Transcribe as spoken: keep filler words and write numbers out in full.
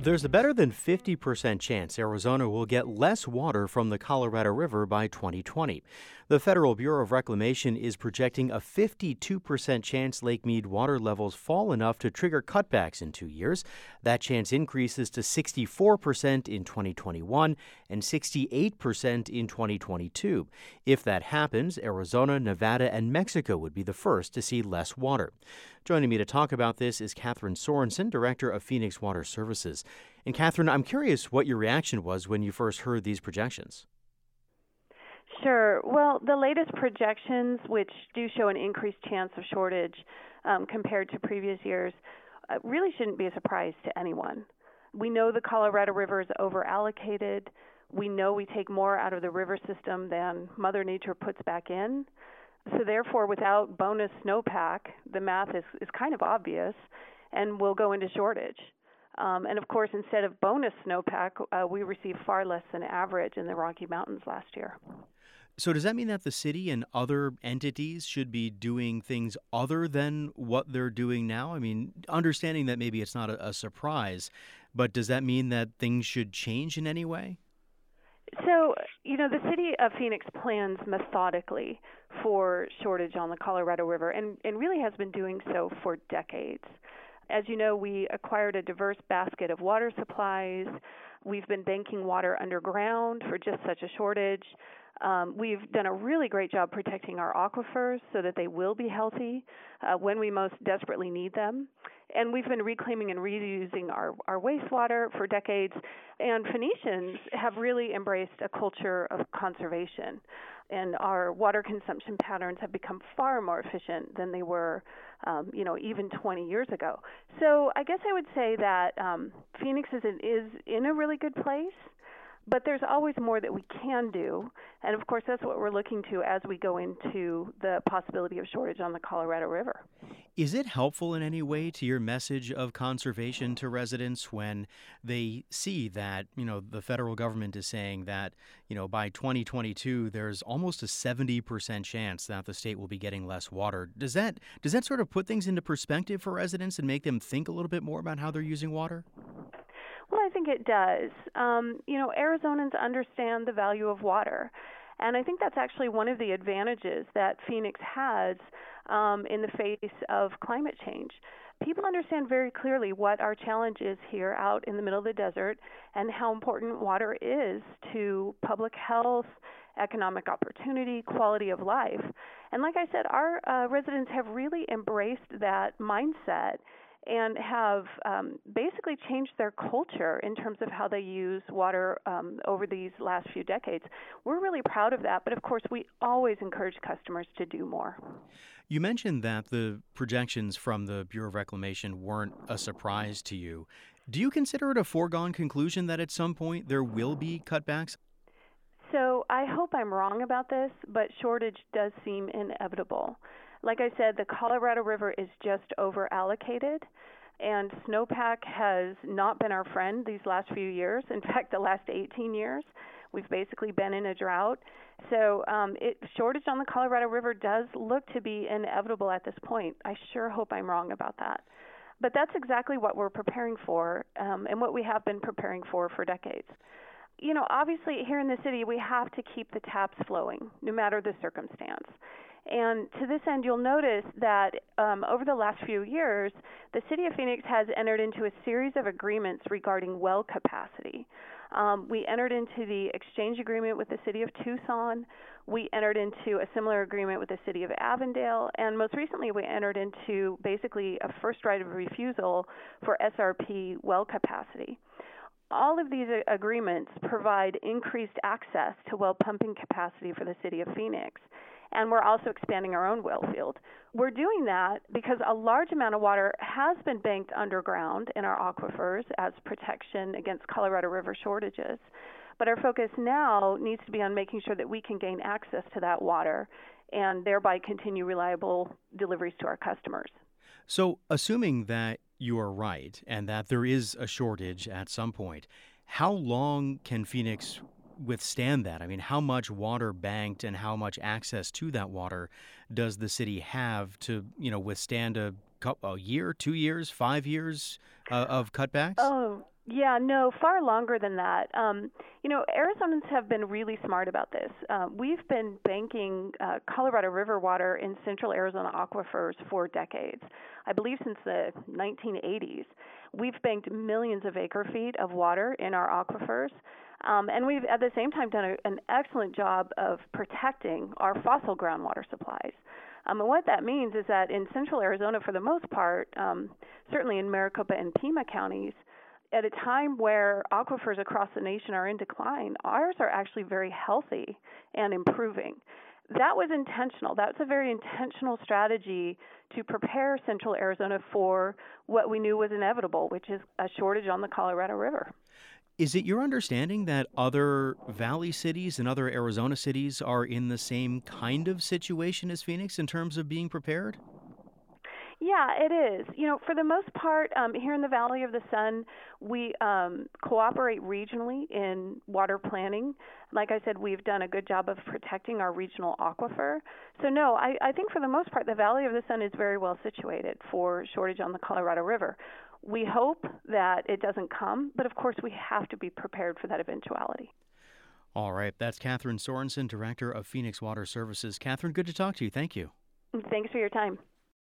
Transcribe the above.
There's a better than fifty percent chance Arizona will get less water from the Colorado River by twenty twenty. The Federal Bureau of Reclamation is projecting a fifty-two percent chance Lake Mead water levels fall enough to trigger cutbacks in two years. That chance increases to sixty-four percent in twenty twenty-one and sixty-eight percent in twenty twenty-two. If that happens, Arizona, Nevada, and Mexico would be the first to see less water. Joining me to talk about this is Catherine Sorensen, Director of Phoenix Water Services. And Catherine, I'm curious what your reaction was when you first heard these projections. Sure. Well, the latest projections, which do show an increased chance of shortage um, compared to previous years, uh, really shouldn't be a surprise to anyone. We know the Colorado River is over-allocated. We know we take more out of the river system than Mother Nature puts back in. So therefore, without bonus snowpack, the math is, is kind of obvious, and we'll go into shortage. Um, and of course, instead of bonus snowpack, uh, we received far less than average in the Rocky Mountains last year. So does that mean that the city and other entities should be doing things other than what they're doing now? I mean, understanding that maybe it's not a, a surprise, but does that mean that things should change in any way? So, you know, the city of Phoenix plans methodically for shortage on the Colorado River and, and really has been doing so for decades. As you know, we acquired a diverse basket of water supplies. We've been banking water underground for just such a shortage. Um, we've done a really great job protecting our aquifers so that they will be healthy uh, when we most desperately need them. And we've been reclaiming and reusing our, our wastewater for decades. And Phoenicians have really embraced a culture of conservation. And our water consumption patterns have become far more efficient than they were, um, you know, even twenty years ago. So I guess I would say that um, Phoenix is in, is in a really good place. But there's always more that we can do. And, of course, that's what we're looking to as we go into the possibility of shortage on the Colorado River. Is it helpful in any way to your message of conservation to residents when they see that, you know, the federal government is saying that, you know, by twenty twenty-two, there's almost a seventy percent chance that the state will be getting less water? Does that does that sort of put things into perspective for residents and make them think a little bit more about how they're using water? Well, I think it does. Um, you know, Arizonans understand the value of water. And I think that's actually one of the advantages that Phoenix has um, in the face of climate change. People understand very clearly what our challenge is here out in the middle of the desert and how important water is to public health, economic opportunity, quality of life. And like I said, our uh, residents have really embraced that mindset and have um, basically changed their culture in terms of how they use water um, over these last few decades. We're really proud of that, but of course we always encourage customers to do more. You mentioned that the projections from the Bureau of Reclamation weren't a surprise to you. Do you consider it a foregone conclusion that at some point there will be cutbacks? So I hope I'm wrong about this, but shortage does seem inevitable. Like I said, the Colorado River is just over-allocated, and snowpack has not been our friend these last few years. In fact, the last eighteen years, we've basically been in a drought. So um, it, shortage on the Colorado River does look to be inevitable at this point. I sure hope I'm wrong about that. But that's exactly what we're preparing for um, and what we have been preparing for for decades. You know, obviously here in the city, we have to keep the taps flowing, no matter the circumstance. And to this end, you'll notice that um, over the last few years, the City of Phoenix has entered into a series of agreements regarding well capacity. Um, we entered into the exchange agreement with the City of Tucson. We entered into a similar agreement with the City of Avondale. And most recently, we entered into basically a first right of refusal for S R P well capacity. All of these agreements provide increased access to well pumping capacity for the City of Phoenix. And we're also expanding our own well field. We're doing that because a large amount of water has been banked underground in our aquifers as protection against Colorado River shortages. But our focus now needs to be on making sure that we can gain access to that water and thereby continue reliable deliveries to our customers. So, assuming that you are right and that there is a shortage at some point, how long can Phoenix withstand that? I mean, how much water banked and how much access to that water does the city have to, you know, withstand a, a year, two years, five years uh, of cutbacks? Oh, Yeah, no, far longer than that. Um, you know, Arizonans have been really smart about this. Uh, we've been banking uh, Colorado River water in central Arizona aquifers for decades. I believe since the nineteen eighties. We've banked millions of acre feet of water in our aquifers. Um, and we've at the same time done a, an excellent job of protecting our fossil groundwater supplies. Um, and what that means is that in central Arizona, for the most part, um, certainly in Maricopa and Pima counties, at a time where aquifers across the nation are in decline, ours are actually very healthy and improving. That was intentional. That's a very intentional strategy to prepare central Arizona for what we knew was inevitable, which is a shortage on the Colorado River. Is it your understanding that other valley cities and other Arizona cities are in the same kind of situation as Phoenix in terms of being prepared? Yeah, it is. You know, for the most part, um, here in the Valley of the Sun, we um, cooperate regionally in water planning. Like I said, we've done a good job of protecting our regional aquifer. So, no, I, I think for the most part, the Valley of the Sun is very well situated for shortage on the Colorado River. We hope that it doesn't come, but of course, we have to be prepared for that eventuality. All right, that's Catherine Sorensen, Director of Phoenix Water Services. Catherine, good to talk to you. Thank you. Thanks for your time.